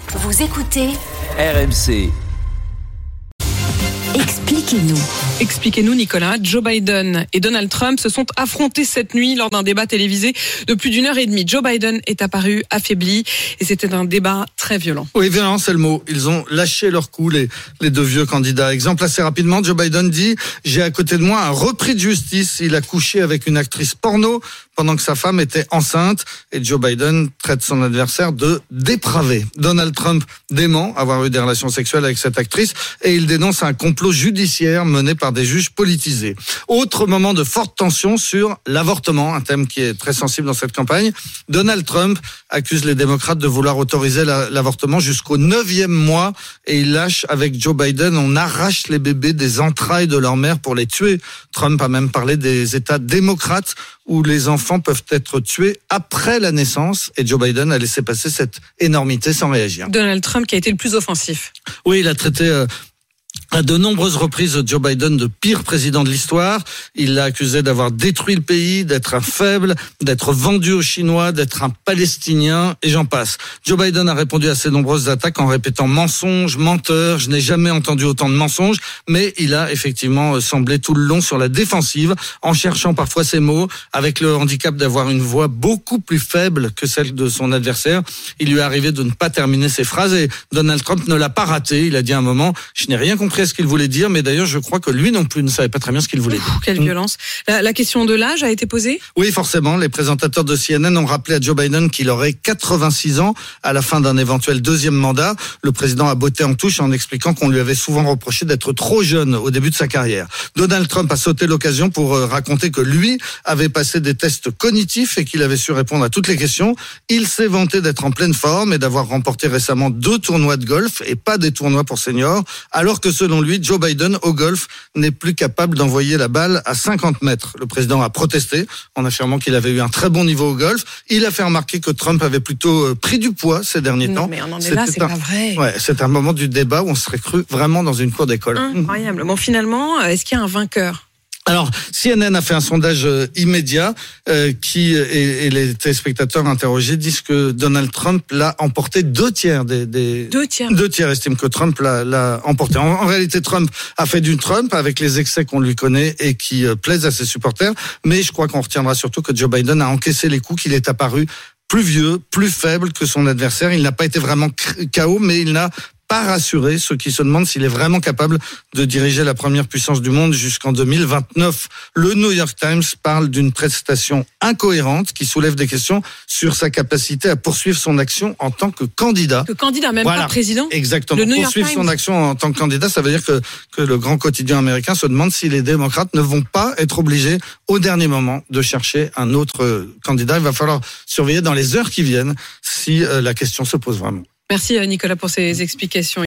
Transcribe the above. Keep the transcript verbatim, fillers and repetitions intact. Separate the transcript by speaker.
Speaker 1: Vous écoutez
Speaker 2: R M C.
Speaker 1: Expliquez-nous.
Speaker 3: Expliquez-nous, Nicolas. Joe Biden et Donald Trump se sont affrontés cette nuit lors d'un débat télévisé de plus d'une heure et demie. Joe Biden est apparu affaibli et c'était un débat très violent.
Speaker 4: Oui, violent, c'est le mot. Ils ont lâché leur coup, les, les deux vieux candidats. Exemple assez rapidement, Joe Biden dit « J'ai à côté de moi un repris de justice. Il a couché avec une actrice porno pendant que sa femme était enceinte. » Et Joe Biden traite son adversaire de dépravé. Donald Trump dément avoir eu des relations sexuelles avec cette actrice et il dénonce un complot judiciaire mené par des juges politisés. Autre moment de forte tension sur l'avortement, un thème qui est très sensible dans cette campagne. Donald Trump accuse les démocrates de vouloir autoriser la, l'avortement jusqu'au neuvième mois et il lâche avec Joe Biden, on arrache les bébés des entrailles de leur mère pour les tuer. Trump a même parlé des États démocrates où les enfants peuvent être tués après la naissance et Joe Biden a laissé passer cette énormité sans réagir.
Speaker 3: Donald Trump qui a été le plus offensif.
Speaker 4: Oui, il a traité euh, à de nombreuses reprises Joe Biden de pire président de l'histoire. Il l'a accusé d'avoir détruit le pays, d'être un faible, d'être vendu aux Chinois, d'être un Palestinien, et j'en passe. Joe Biden a répondu à ces nombreuses attaques en répétant mensonge, menteur, je n'ai jamais entendu autant de mensonges, mais il a effectivement semblé tout le long sur la défensive, en cherchant parfois ses mots, avec le handicap d'avoir une voix beaucoup plus faible que celle de son adversaire. Il lui est arrivé de ne pas terminer ses phrases et Donald Trump ne l'a pas raté. Il a dit à un moment, je n'ai rien compris à ce qu'il voulait dire, mais d'ailleurs je crois que lui non plus ne savait pas très bien ce qu'il voulait dire.
Speaker 3: Ouh, quelle violence. La, la question de l'âge a été posée ?
Speaker 4: Oui, forcément. Les présentateurs de C N N ont rappelé à Joe Biden qu'il aurait quatre-vingt-six ans à la fin d'un éventuel deuxième mandat. Le président a botté en touche en expliquant qu'on lui avait souvent reproché d'être trop jeune au début de sa carrière. Donald Trump a sauté l'occasion pour raconter que lui avait passé des tests cognitifs et qu'il avait su répondre à toutes les questions. Il s'est vanté d'être en pleine forme et d'avoir remporté récemment deux tournois de golf et pas des tournois pour seniors, alors que selon lui, Joe Biden, au golf, n'est plus capable d'envoyer la balle à cinquante mètres. Le président a protesté en affirmant qu'il avait eu un très bon niveau au golf. Il a fait remarquer que Trump avait plutôt pris du poids ces derniers
Speaker 3: non,
Speaker 4: temps.
Speaker 3: mais on en est là, c'est
Speaker 4: un...
Speaker 3: pas vrai.
Speaker 4: Ouais, c'est un moment du débat où on serait cru vraiment dans une cour d'école.
Speaker 3: Incroyable. Bon, finalement, est-ce qu'il y a un vainqueur ?
Speaker 4: Alors, C N N a fait un sondage euh, immédiat euh, qui et, et les téléspectateurs interrogés disent que Donald Trump l'a emporté deux tiers des, des
Speaker 3: deux tiers
Speaker 4: deux tiers estiment que Trump l'a, l'a emporté. En, en réalité, Trump a fait du Trump avec les excès qu'on lui connaît et qui euh, plaisent à ses supporters. Mais je crois qu'on retiendra surtout que Joe Biden a encaissé les coups, qu'il est apparu plus vieux, plus faible que son adversaire. Il n'a pas été vraiment K O, mais il n'a pas rassurer ceux qui se demandent s'il est vraiment capable de diriger la première puissance du monde jusqu'en deux mille vingt-neuf. Le New York Times parle d'une prestation incohérente qui soulève des questions sur sa capacité à poursuivre son action en tant que candidat.
Speaker 3: Que candidat, même voilà. Pas président.
Speaker 4: Exactement.
Speaker 3: Le New York
Speaker 4: poursuivre
Speaker 3: Times.
Speaker 4: son action en tant que candidat, ça veut dire que, que le grand quotidien américain se demande si les démocrates ne vont pas être obligés au dernier moment de chercher un autre candidat. Il va falloir surveiller dans les heures qui viennent si euh, la question se pose vraiment.
Speaker 3: Merci Nicolas pour ces explications.